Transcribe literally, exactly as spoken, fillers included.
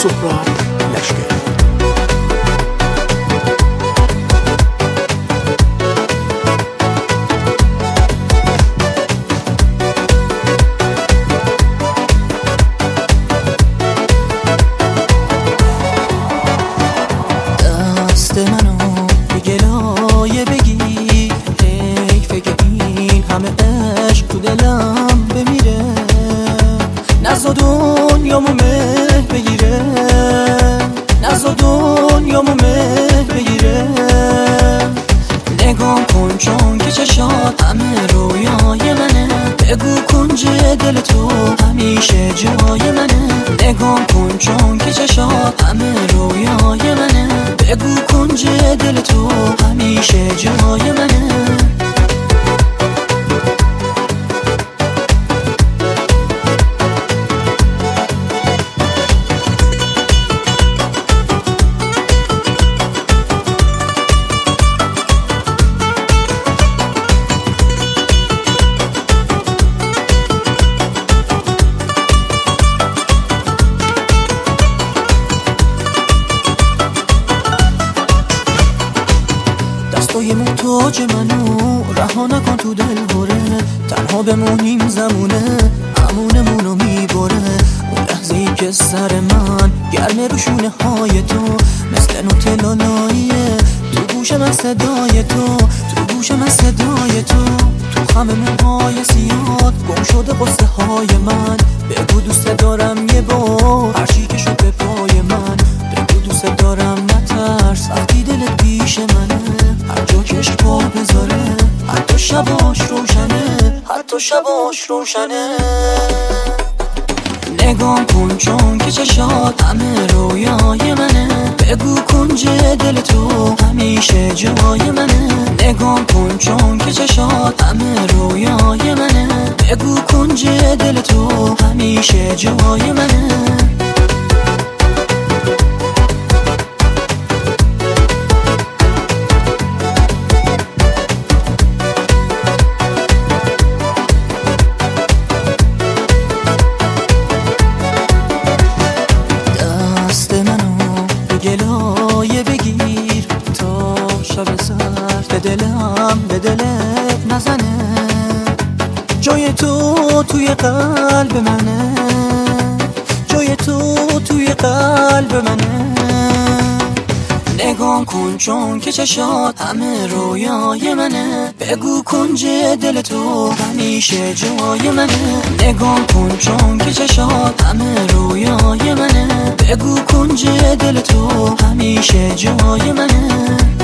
سهراب لشکری. دست منو به گلایه بگیر، حیفه که این همه عشق تو دلم بمیره. نزا دنیامو مه بگیره، نزا دنیامو مه بگیره. نگاه کن چون که چشات همه رویای منه، بگو کنج دل تو همیشه جای منه. نگاه کن چون که چشات همه رویای منه، بگو کنج دل تو همیشه جای منه. دستای محتاج منو رها نکن تو دل هره، تنها بمونیم زمونه امونمونو میبره. اون لحظه ای که سر من گرمه رو شونه های تو، مثل نوت لالاییه تو گوش من صدای تو، تو گوش من صدای تو. تو خم موهای سیاد گم شده قصه های من، بگو دوست دارم یه بار هرچی که شد به پای من. بگو دوست دارم نترس وقتی دلت پیش منه، هر جا که عشق پا بذاره حتی شباش روشنه، حتی شباش روشنه. نگاه کن چون که چشات همه رویای منه، بگو کنج دل تو همیشه جای منه. نگاه کن چون که چشات همه رویای منه، بگو کنج دل تو همیشه جای منه. گلایه بگیر تا شب سرد دلم به دلت نزنه. جای تو توی قلب منه، جای تو توی قلب منه. نگاه کن چون که چشات همه رویای منه، بگو کنج دل تو همیشه جای منه. نگاه کن چون که چشات همه رویای منه، بگو کنج دل تو همیشه جای منه.